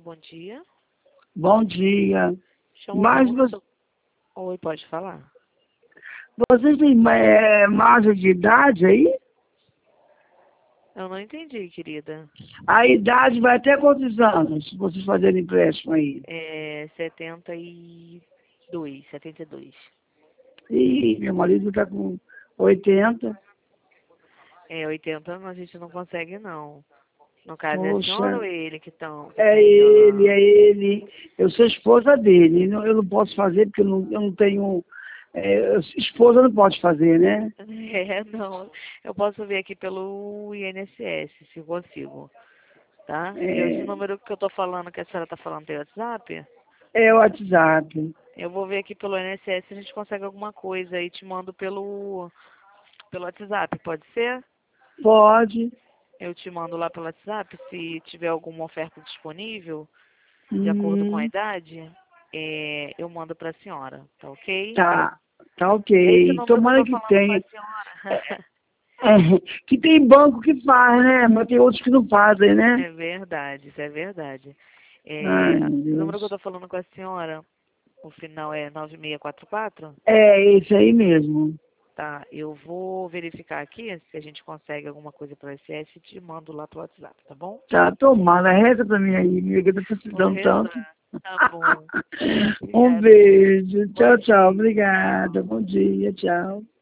bom dia. Bom dia. Chama Mas muito. Oi, pode falar. vocês têm margem de idade aí? Eu não entendi, querida. A idade vai até quantos anos, se vocês fazerem empréstimo aí? 72. Ih, meu marido está com 80. 80 anos a gente não consegue, não. No caso, é a senhora Poxa, ou ele que estão, que é tem ele, é ele. Eu sou esposa dele. Eu não posso fazer porque eu não tenho... esposa não pode fazer, né? Não. Eu posso ver aqui pelo INSS, se consigo, tá? Esse É, número que eu tô falando, que a senhora tá falando, tem WhatsApp? é o WhatsApp. Eu vou ver aqui pelo INSS se a gente consegue alguma coisa e te mando pelo WhatsApp, pode ser? Pode. Eu te mando lá pelo WhatsApp, se tiver alguma oferta disponível, de acordo com a Hum, idade, eu mando para a senhora, tá ok? tá Esse ok. número que eu Tomara tô que falando com a tenha. senhora. Que tem banco que faz, né? Mas tem outros que não fazem, né? É verdade, isso é verdade. Ai, meu O número que eu Deus. tô falando com a senhora, o final é 9644. É esse aí mesmo. Tá, eu vou verificar aqui se a gente consegue alguma coisa para o SS e te mando lá pelo WhatsApp, tá bom? Tá, tomara. Reza pra mim aí, amiga. Eu tô Vou precisando tanto. rezar. Tá bom. Um Obrigada. beijo. Bom Tchau, tchau. dia. Obrigada. Tchau. Bom dia. Tchau.